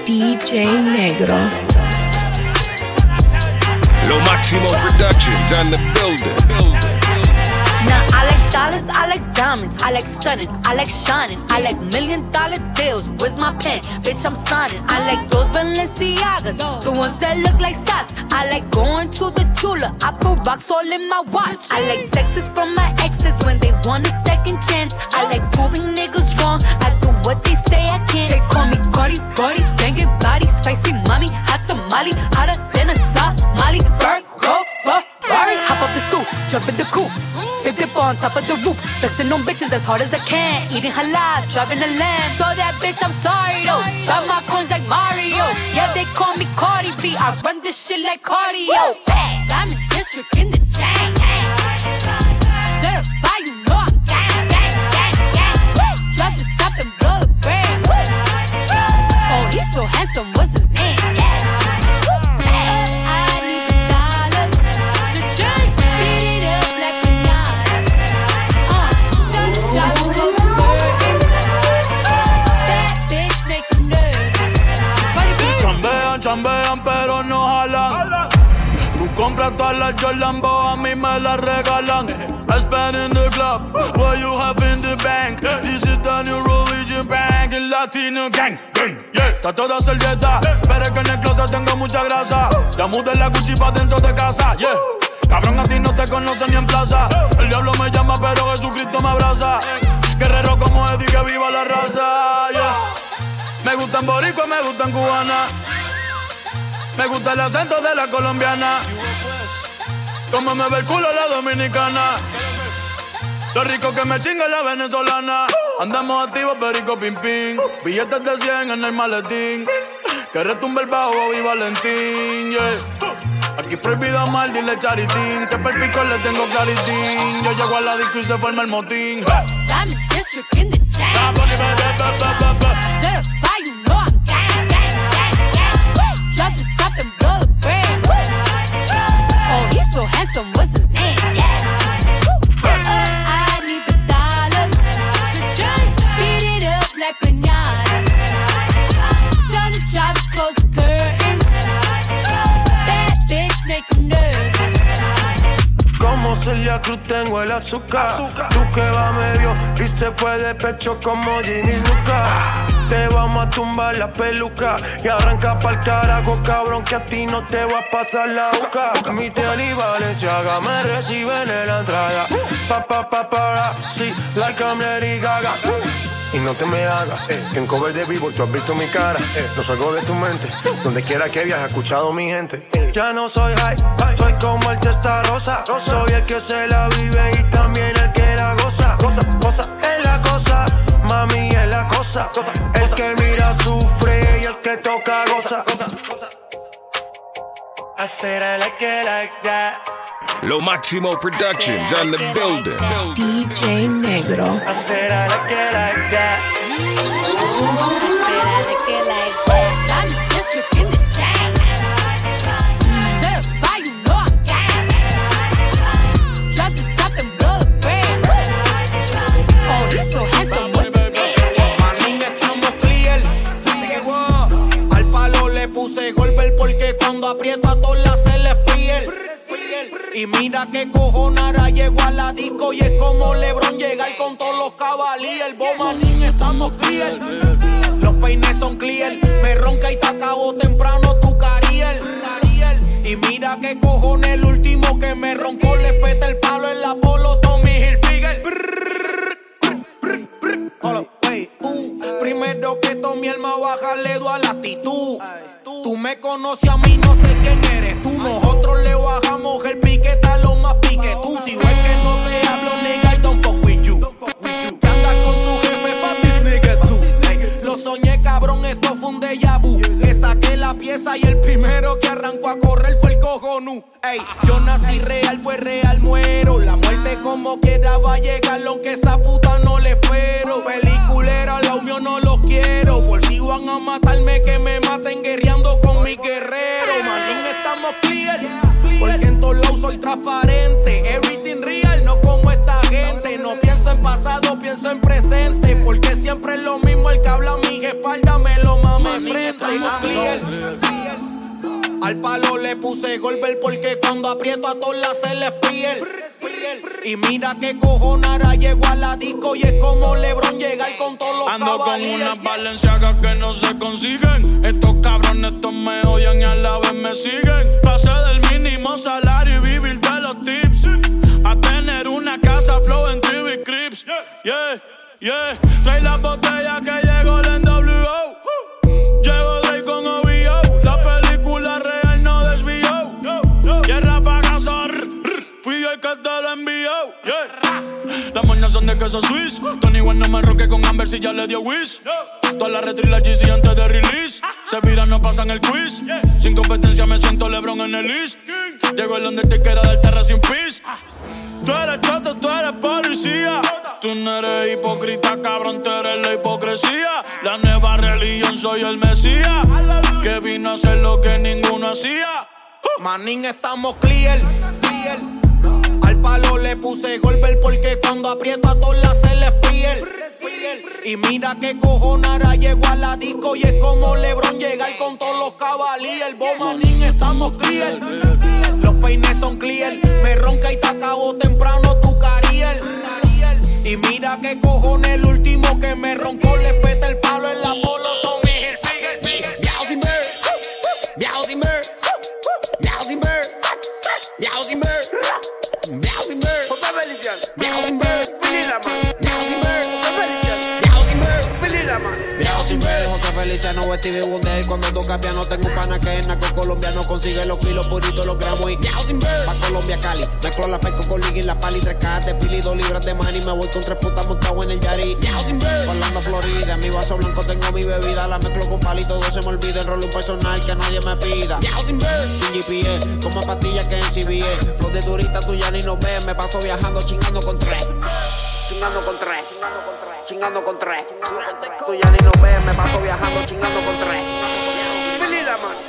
DJ Negro. Lo Máximo Productions on the building. Now I like dollars, I like diamonds, I like stunning, I like shining, I like $1 million deals. Where's my pen? Bitch, I'm signing. I like those Balenciagas, the ones that look like socks. I like going to the Tula, I put rocks all in my watch. I like texts from my exes when they want a second chance. I like proving niggas wrong, I do what they say I can't. They call me Cardi, Cardi, banging body, spicy mommy, hot tamale, hotter than a Somali. Virgo, Ferrari, hop up the stoop, jump in the coupe. Big dip on top of the roof, flexing on bitches as hard as I can. Eating halal, driving a lamb. So that bitch, I'm sorry though. Got my coins like Mario. Yeah, they call me Cardi B. I run this shit like cardio. I'm in district in the chain. Certified, you know I'm gang, gang, gang, gang. Drop the top and blow the brand. Oh, he's so handsome, what's his name? Chambean pero no jalan. Tú compras todas las Jordan, a mí me las regalan. I spend in the club, what you have in the bank. This is the new religion bank, el Latino gang, yeah. Está toda servieta, pero es que en el closet tengo mucha grasa. Ya mudé la Gucci pa' dentro de casa, yeah. Cabrón, a ti no te conocen ni en plaza. El diablo me llama, pero Jesucristo me abraza. Guerrero como Eddie, que viva la raza, yeah. Me gustan boricua, me gustan cubana. Me gusta el acento de la colombiana. Como me ve el culo la dominicana. Lo rico que me chinga la venezolana. Andamos activos, perico, pim, pim. Billetes de 100 en el maletín. Que retumbe el bajo y Valentín, yeah. Aquí prohibido mal, dile charitín. Que per pico le tengo claritín. Yo llego a la disco y se forma el motín. Diamond District in the chain. Certified, you know I'm gang, gang, gang, gang. Drop the top and blow the brand. Oh, he's so handsome, what's his name? I need the dollars. Beat it up like piñata. Tell the job to close the curtains. That bitch make him nervous. Como Celia Cruz tengo el azúcar. Tú que va medio y se fue de pecho como Ginny Luca. Te vamos a tumbar la peluca y arranca pa'l carajo, cabrón, que a ti no te va a pasar la boca. Mi Tel y Valenciaga me reciben en la entrada. Para, sí, like I'm Lady Gaga. Y no te me hagas, que en cover de Billboard tú has visto mi cara. No salgo de tu mente, donde quiera que viajes, he escuchado mi gente. Ya no soy high, soy como el Testarossa. Soy el que se la vive y también el que la goza. Goza, es la cosa, mami es la cosa. El que mira sufre y el que toca goza. I said I like it like that. Lo Máximo Productions on the building. DJ Negro. I said I like it like that. I said I like it like that. Diamond District in the chain. Certified, you know I'm gang. Drop the top and blow the brand. Oh, he's so handsome, what's his name? Manín, estamos clear. Al palo le puse golpe porque cuando aprieto a todas las se les piel. Y mira que cojonara, llego a la disco y es como LeBron llegar con todos los cabalíes. Bomanín, estamos clear. Los peines son clear. Me ronca y te acabo temprano tu cariel. Y mira que cojones, el último que me roncó le peta el palo en la polo Tommy Hilfiger. Primero que todo mi alma baja le doy a la actitud. Tú me conoces a mí, no sé quién eres tú. Nosotros le bajamos el piquete a lo más pique tú. Si ves que no te hablo, nigga, I don't fuck with you. Que andas con tu jefe, papi, nigga, tú. Lo soñé, cabrón, esto fue un déjà vu. Le saqué la pieza y el primero que arrancó a correr fue el cojonú. Ey, yo nací real, pues real muero. La muerte como quiera va a llegar, aunque esa puta no le espero. Peliculera, la unión no los quiero. Por si van a matarme, que me maten guerreando con mi guerrero. Manín, estamos clear, porque en todos lados soy transparente. Everything real, no como esta gente. No pienso en pasado, pienso en presente. Porque siempre es lo mismo, el que habla a mi espalda me lo mama enfrente. Al palo le puse golpe porque cuando aprieto a todas las se les piel. Y mira que cojonara, llego a la disco y es como LeBron llegar con todos los ando caballeros. Con unas Balenciagas que no se consiguen. Estos cabrones estos me odian y a la vez me siguen. Pasé del mínimo salario y vivir de los tips a tener una casa flow en TV Crips. Yeah, yeah. Trae la botella que llegó el NWO. Llego Drake con OVO. La película real no desvió. Tierra pa' cazar. Fui yo el que te lo envió. Yeah. Las moñas son de queso Swiss. Tony Wan no me roque con Amber si ya le dio whiz. Todas las retro y la GC antes de release. Se viran, no pasan el quiz. Sin competencia me siento LeBron en el East. Llegó el Undertaker a del terra sin pis. Tú eres choto, tú eres policía. Tú no eres hipócrita, cabrón, tú eres la hipocresía. La nueva religión, soy el Mesías, que vino a hacer lo que ninguno hacía. Manín, estamos clear. Al palo le puse golpe porque cuando aprieto a todas las se les piel. Y mira que cojonara, llego a la disco y es como LeBron llegar con todos los caballeros. Manín, estamos clear. Los peines son clear. Me ronca y te acabo temprano tu career. Y mira que cojones, el último que me roncó le peta el palo en la polo. Tommy Hilfiger. Miau sin bird. Miau sin bird. Miau sin bird. Miau sin bird. Miau sin bird. Miau sin bird. Miau sin bird. Miau sin bird. Miau sin bird. José Feliciano o Stevie Wonder. Cuando toca piano tengo un pana que es naco colombiano. Consigue los kilos puritos, los gramos y Miau sin bird. Pa' Colombia, Cali. Mezclo la pesco con liga y la pali. 3 cajas de fili, 2 libras de money. Me voy con 3 putas montado en el Yari. Miau sin bird. Orlando, Florida. En mi vaso blanco tengo mi bebida. La mezclo con pali, todo se me olvida. El rol un personal que nadie me pida. Miau sin bird. Sin GPS, como pastillas que en CBS. Flow de turista tú ya ni nos ves. Me paso viajando chingando con 3. Chingando con 3. Chingando con 3. Tú ya ni nos ves. Me paso viajando chingando con 3. Feliz la mano.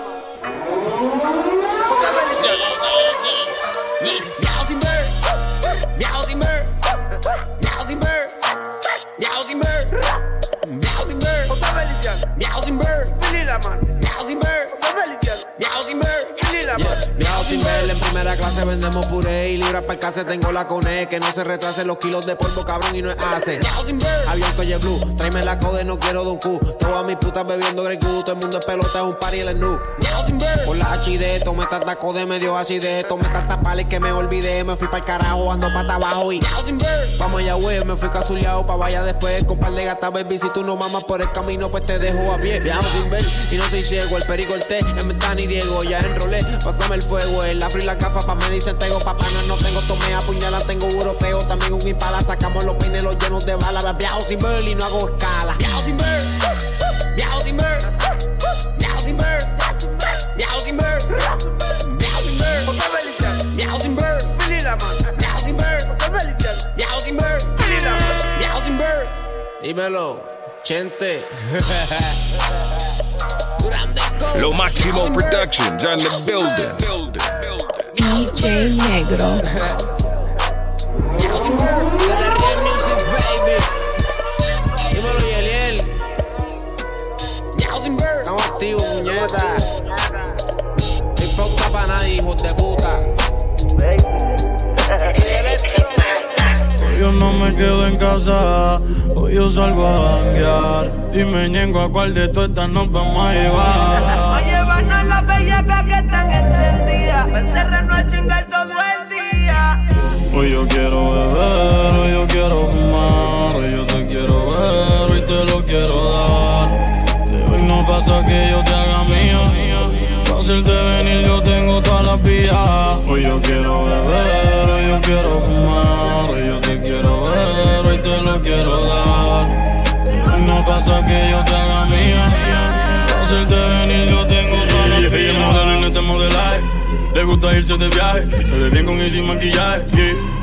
Miau sin bird. Miau sin bird. Miau sin bird. Miau sin bird. Miau sin bird. Miau sin bird. Miau sin bird. Miau sin bird. Miau sin bird. En primera clase vendemos puré y libras para casa tengo la cone. Que no se retrasen los kilos de polvo, cabrón, y no es hace. Avión Colle Blue, tráeme la code, no quiero Don Q. Todas mis putas bebiendo Grey Goose. Todo el mundo es pelota, es un party en el nu. Por la HD, tomé tanta code, me dio acidez. Tomé tantas palas que me olvidé. Me fui pa'l carajo, ando pata abajo y vamos allá, güey, me fui casuleado pa' vaya después. Con par de gatas, baby, si tú no mamas por el camino, pues te dejo a pie. Viajo sin ver y no soy ciego. El perico, el té, en ventana y Diego. Ya enrolé, pásame el fuego. El afro y la gafa pa' me dicen tengo papanas. No tengo tomea, puñala, tengo europeo. También un impala, sacamos los peines, los llenos de balas. Viajo sin ver y no hago escala. Viajo sin ver, viajo sin ver, viajo sin ver, viajo sin ver, viajo sin ver, viajo sin ver, viajo sin ver, viajo sin ver, viajo sin ver. Dímelo, Chente. Lo Máximo Productions on the building. DJ Negro. Viajo sin ver, de la Real Music, baby. Dímelo, Yeliel. Viajo sin ver. Estamos activos, puñeta. No importa pa' nadie, hijos de puta. Yo no me quedo en casa, hoy yo salgo a janguear. Dime, ñengo, a cuál de todas estas nos vamos a llevar. Vamos a llevarnos las bellacas que están encendidas. Encerrarnos a chingar todo el día. Hoy yo quiero beber, hoy yo quiero fumar. Hoy yo te quiero ver, hoy te lo quiero dar. De hoy no pasa que yo te haga mía. Para hacerte venir yo tengo todas las vías. Hoy yo quiero beber, hoy yo quiero fumar. Hoy yo te quiero ver, hoy te lo quiero dar. De hoy no pasa que yo te haga mía. Para hacerte venir yo tengo todas las vías. Ella es modelo en este modelaje. Le gusta irse de viaje. Se ve bien con ese maquillaje, yeah. Con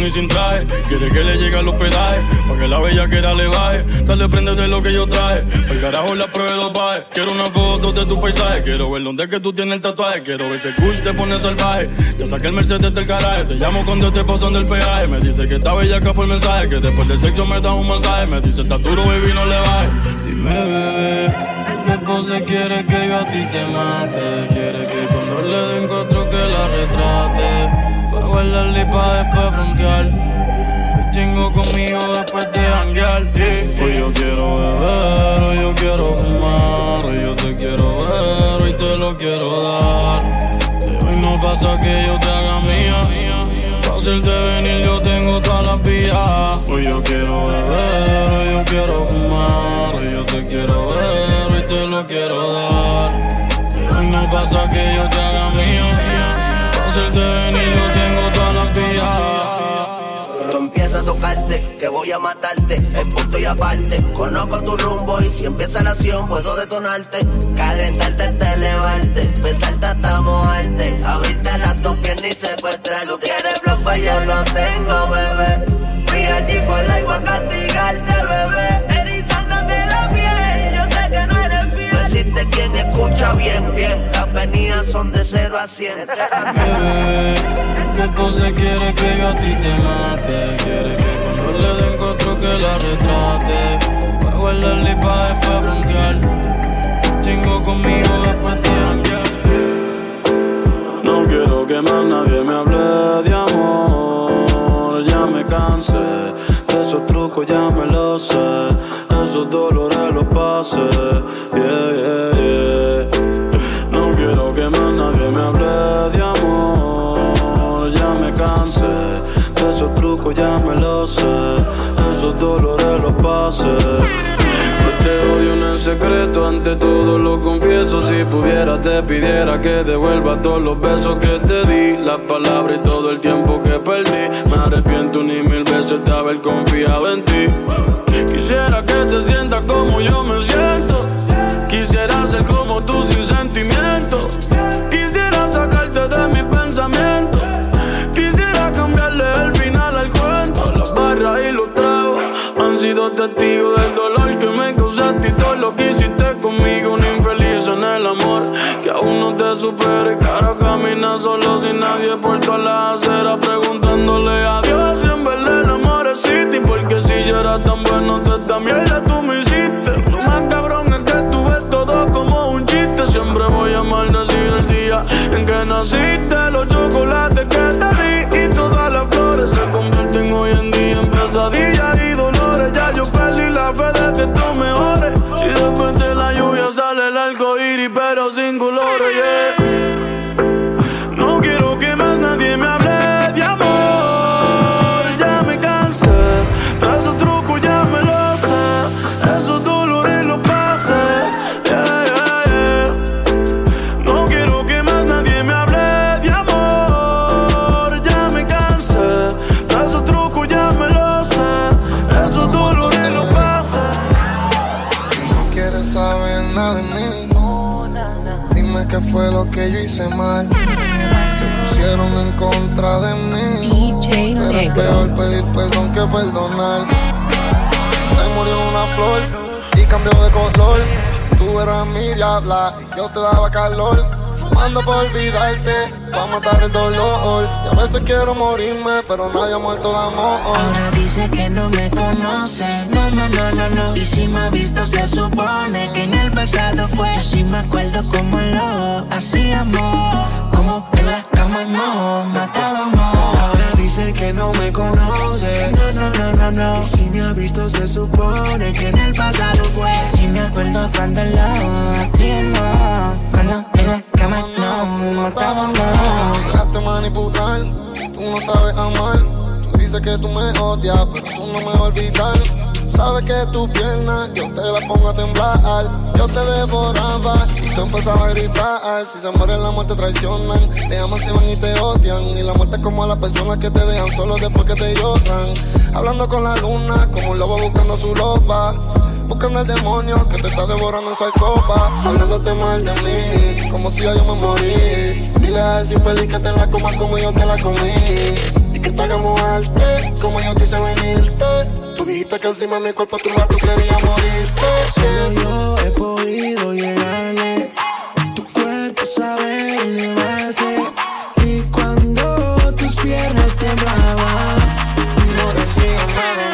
y sin traje. Quiere que le llegue al hospedaje, pa' que la bellaquera le baje. Dale, prende de lo que yo traje, el carajo la pruebe dopaje. Quiero una foto de tu paisaje, quiero ver dónde es que tú tienes el tatuaje. Quiero ver si el Kush te pone salvaje. Ya saqué el Mercedes del garaje, te llamo cuando esté pasando el peaje. Me dice que está bellaca fue el mensaje, que después del sexo me da un masaje. Me dice está duro, baby, no le baje. Dime, bebé, ¿en qué pose quieres que yo a ti te mate? ¿Quieres que cuando le den cuatro que la retrate? Pa' guardarla y pa' después frontear. Que chingo conmigo después de janguear. Hoy yo quiero beber, hoy yo quiero fumar. Hoy yo te quiero ver, hoy te lo quiero dar. De hoy no pasa que yo te haga mía. Fácil de venir, yo tengo todas las vías. Hoy yo quiero beber, hoy yo quiero fumar. Hoy yo te quiero ver, hoy te lo quiero dar. De hoy no pasa que yo te haga mía. Fácil de venir, yo tengo todas las vías. Tú empiezas a tocarte, que voy a matarte, en punto y aparte. Conozco tu rumbo y si empieza la acción puedo detonarte. Calentarte hasta elevarte, besarte hasta mojarte. Abrirte las dos piernas y secuestrar. Tú quieres blow, pues yo lo tengo, bebé. Fui allí por la igual a castigarte, bebé. Erizándote la piel, yo sé que no eres fiel. No existe quien escucha bien, bien. Las venidas son de 0 a 100. Bebé, ¿qué pose quieres que yo a ti te mate? Quieres que cuando le den cuatro que la retrate. Pa' guardarla y pa' después frontear. Chingo conmigo después de janguear. No quiero que más nadie me hable de amor. Ya me cansé de esos trucos, ya me lo sé. Esos dolores los pasé. No quiero que más nadie me hable de amor. Ya me cansé de esos trucos, ya me lo sé. Esos dolores los pasé. No te odio en el secreto, ante todo lo confieso. Si pudiera te pidiera que devuelva todos los besos que te di, las palabras y todo el tiempo que perdí. Me arrepiento ni 1000 veces de haber confiado en ti. Quisiera que te sientas como yo me siento. Quisiera ser como tú sin sentimientos. Quisiera sacarte de mis pensamientos. Quisiera cambiarle el final al cuento. Las barras y los tragos han sido testigos del dolor que me causaste y todo lo que hiciste conmigo. Un infeliz en el amor que aún no te supere. Que ahora camina solo sin nadie por todas las aceras, preguntándole a Dios si en verdad el amor existe. Porque si yo era tan bueno, toda esta mierda tú me hiciste. Lo más cabrón es que tú ves todo como un chiste. Siempre voy a maldecir el día en que naciste. Los chocolates que te di y todas las flores se convierten hoy en día en pesadillas y dolores. Ya yo perdí la fe de que tú mejores. Si después de la lluvia sale el arco iris pero sin colores, yeah. No quiero que más nadie me hable de amor. Ya me cansé de esos trucos, ya me lo sé. Esos dolores los pasé, yeah, yeah, yeah. No quiero que más nadie me hable de amor. Ya me cansé de esos trucos, ya me lo sé. Esos dolores los pasé. No quieres saber nada de mí. Dime qué fue lo que yo hice mal. Se pusieron en contra de mí. DJ Pero es peor pedir perdón que perdonar. Se murió una flor y cambió de color. Tú eras mi diabla y yo te daba calor. Fumando para olvidarte, pa' matar el dolor. Y a veces quiero morirme, pero nadie ha muerto de amor. Ahora dice que no me conoce, no, no, no, no, no. Y si me ha visto se supone que en el pasado fue. Yo sí me acuerdo como lo hacíamos, como en la cama nos matábamos. Ahora dice que no me conoce, no, no, no, no, no. Y si me ha visto se supone que en el pasado fue. Sí me acuerdo cuando lo hacíamos, cuando en la cama nos matábamos. Dejaste manipular, tú no sabes amar. Tú dices que tú me odias, pero tú no me vas a olvidar. Sabes que tu pierna yo te la pongo a temblar. Yo te devoraba y tú empezabas a gritar. Si se muere la muerte traicionan, te aman, se van y te odian. Y la muerte es como a las personas que te dejan solo después que te lloran. Hablando con la luna como un lobo buscando a su loba. Buscando al demonio que te está devorando en su alcoba. Hablándote mal de mí, como si yo me morí. Dile a ese infeliz que te la coma como yo te la comí. que te haga moverte, como yo te hice venirte. Tú dijiste que encima de mi cuerpo tú querías morirte. Solo yo he podido llegarle. Tu cuerpo sabe elevarse. Y cuando tus piernas temblaban, no decía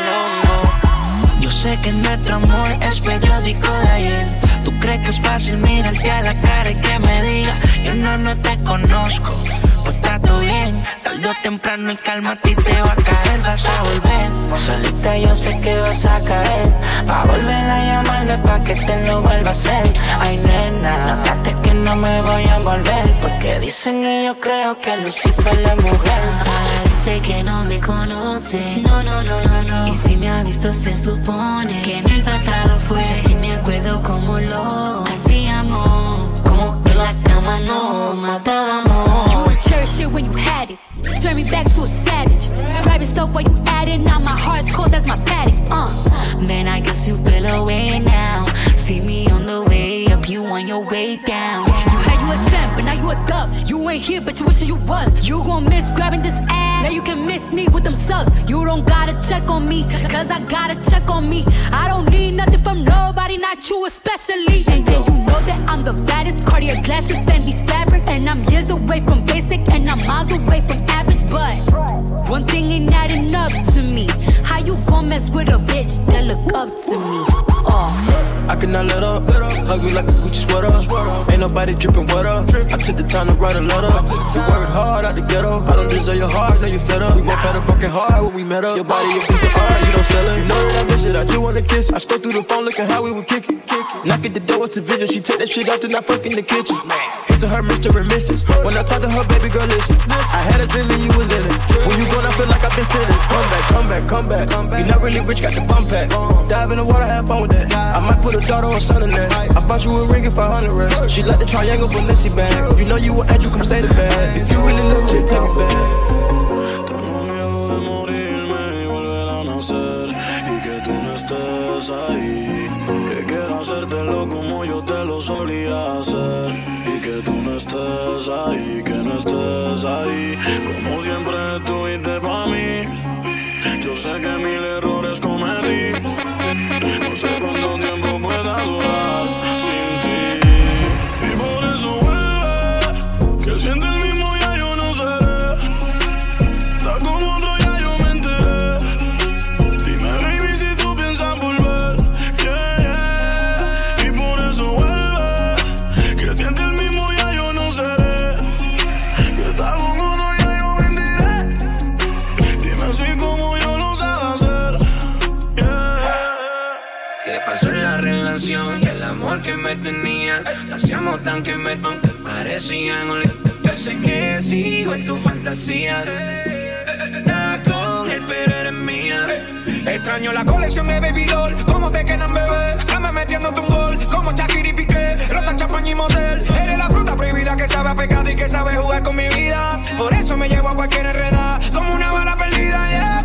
nada, no. Yo sé que nuestro amor es periódico de ayer. Tú crees que es fácil mirarte a la cara y que me diga yo no te conozco. Pues está todo bien, tarde o temprano el calma a ti te va a caer, vas a volver. Solita yo sé que vas a caer, va a volver a llamarme pa' que te lo vuelva a hacer. Ay nena, notaste que no me voy a volver, porque dicen y yo creo que Lucifer es mujer. Parece que no me conoce, no. Y si me ha visto se supone que en el pasado fue. Yo sí me acuerdo cómo lo hacíamos, como en la cama nos matábamos. You would cherish it when you had it, turn me back to a savage. Private stuff while you at it, now my heart's cold, that's my paddock. Man, I guess you feel away now. See me on the way up, you on your way down. You had you a 10, but now you a dub. You ain't here, but you wishing you was. You gon' miss grabbing this ass, now you can miss me with them subs. You don't gotta check on me, cause I gotta check on me. I don't need nothing from nobody, not you especially. And then you know that I'm the baddest, Cartier glasses, Fendi fabric. And I'm years away from basic, and I'm miles away from average. But one thing ain't adding up to me. How you gon' mess with a bitch that look up to me? I cannot let up, hug me like a Gucci sweater. Ain't nobody dripping wetter. I took the time to write a letter. You worked hard out the ghetto. I don't deserve your heart, no you fed up. We both had a broken heart when we met up. Your body a piece of art, you don't sell it. You know that I miss it, I just wanna kiss it. I scroll through the phone looking how we would kick it. Knock at the door, it's a vision. She take that shit off, then I fuck in the kitchen. Hits of her, Mr. and Mrs. When I talk to her, baby girl, listen. I had a dream and you was in it. When you gone, I feel like I've been sinning. Come back. You not really rich, got the bum pack. Dive in the water, have fun with that. I might put a daughter or son in that. I bought you a ring if 500 rest. She like the triangle Balenci bag. You know you an angel, come say the bad. If you really love me, take me back. Tengo miedo de morirme y volver a nacer y que tú no estés ahí. Que quiero hacértelo como yo te lo solía hacer y que tú no estés ahí, que no estés ahí. Como siempre estuviste pa' mí. Yo sé que mil errores cometí. No sé cuánto tiempo pueda durar sin ti. Y por eso vuelve, que siente el mismo ya yo no seré. Está con otro ya yo me enteré. Dime baby si tú piensas volver, yeah. Y por eso vuelve, que siente el mismo ya yo no seré. Que está con otro ya yo me enteré. Dime si como yo lo sabe hacer, yeah. ¿Qué pasó en la relación y el amor que me tenía? Lo hacíamos tan que me parecían. Yo sé que sigo en tus fantasías. Estás con él, pero eres mía. Extraño la colección de Baby Doll. ¿Cómo te quedan, bebé? Dame metiéndote un gol. Como Shakira y Piqué, rosa, champaña y motel. Eres la fruta prohibida que sabe a pecado y que sabe jugar con mi vida. Por eso me llevo a cualquier enredada, como una bala perdida, yeah.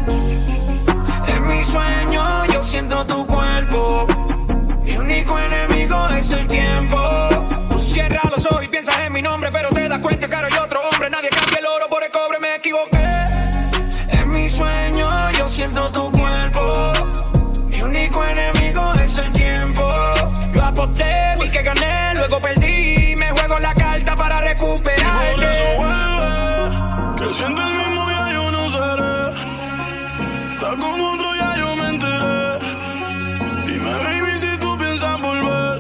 En mi sueño yo siento tu cuerpo. Mi único enemigo es el tiempo. Tú cierras los ojos y piensas en mi nombre, pero te das cuenta que ahora hay otro hombre. Nadie cambia el oro por el cobre, me equivoqué. En mi sueño yo siento tu cuerpo. Mi único enemigo es el tiempo. Yo aposté, vi que gané, luego perdí. Me juego la carta para recuperarte. Y por eso vuelve, que siente el mismo ya yo no seré. Está con otro ya yo me enteré. Dime baby si tú piensas volver,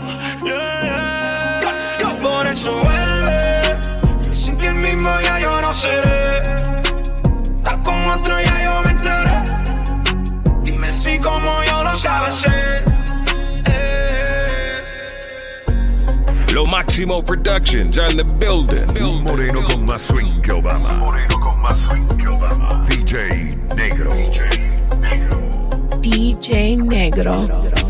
yeah. Por eso vuelve, que sin ti el mismo ya yo no seré. Está con otro ya yo me enteré. Dime si como yo lo sabes hacer. Lo Máximo Productions on the building. Un moreno con más swing que Obama. DJ Negro. DJ Negro.